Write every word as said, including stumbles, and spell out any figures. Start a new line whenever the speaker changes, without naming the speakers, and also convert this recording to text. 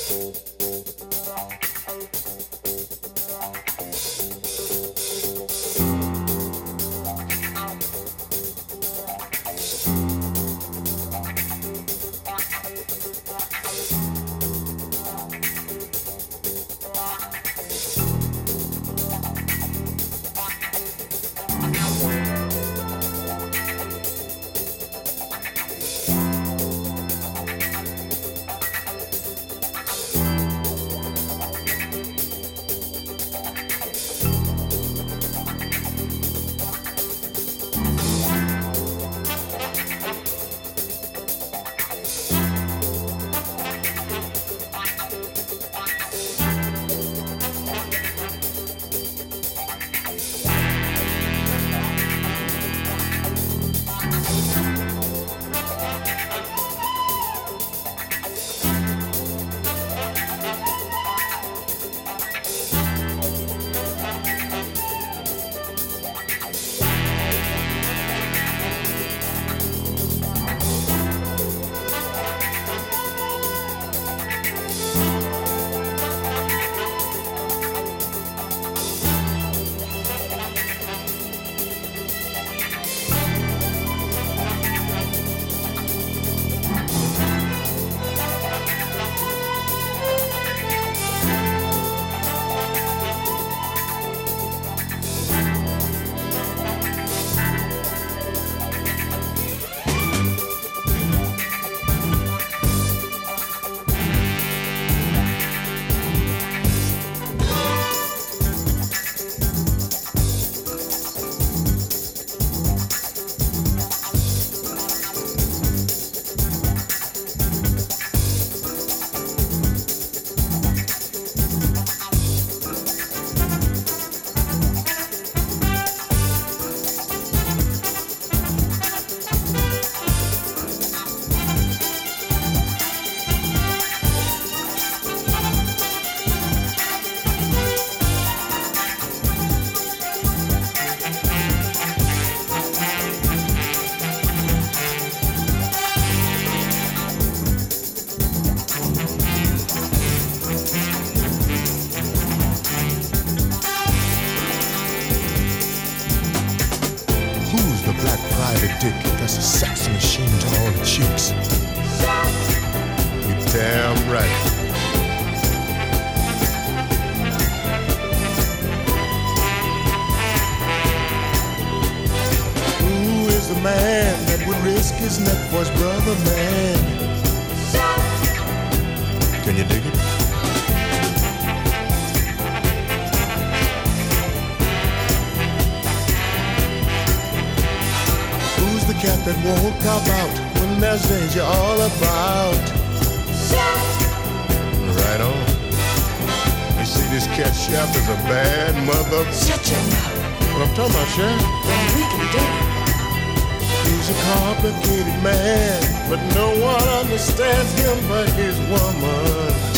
dick that's a sex machine to all the chicks. You're damn right. Who is the man that would risk his neck for his brother, man? Can you dig it? Who's the cat that won't cop out when there's danger all about? Right on. You see, this cat chef is a bad mother.
Shut your mouth.
What I'm talking about, Chef?
Well, we can do it.
He's a complicated man, but no one understands him but his woman.